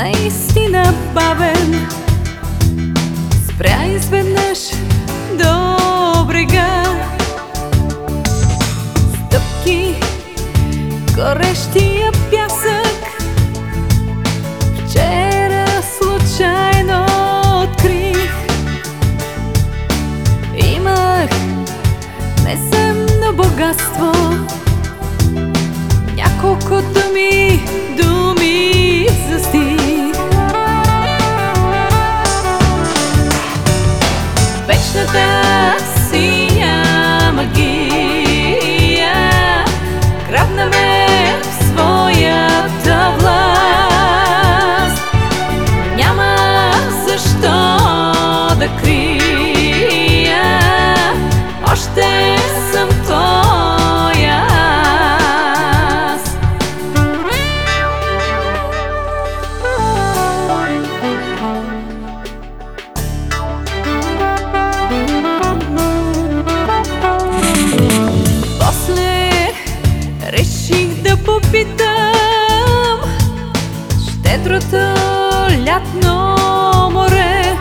наистина бавен, спря изведнъж до брега. Стъпки, горещия пясък, вчера случайно открих. Имах неземно богатство, няколко думи за стих. Вечната синя магия грабна ме в своята власт. Няма защо да крия, още съм той аз. После реших да попитам щедрото лятно море.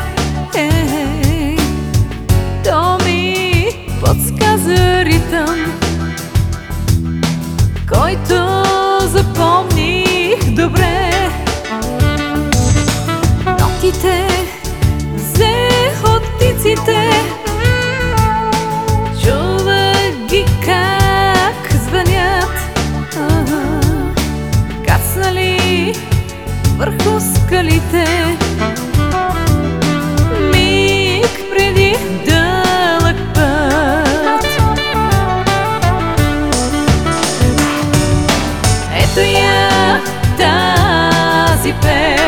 То ми подсказа ритъм, който запомних добре. Нотите взех от птиците, чувах ги как звънят, кацнали върху скалите. Миг преди дълъг път, ето я тази песен.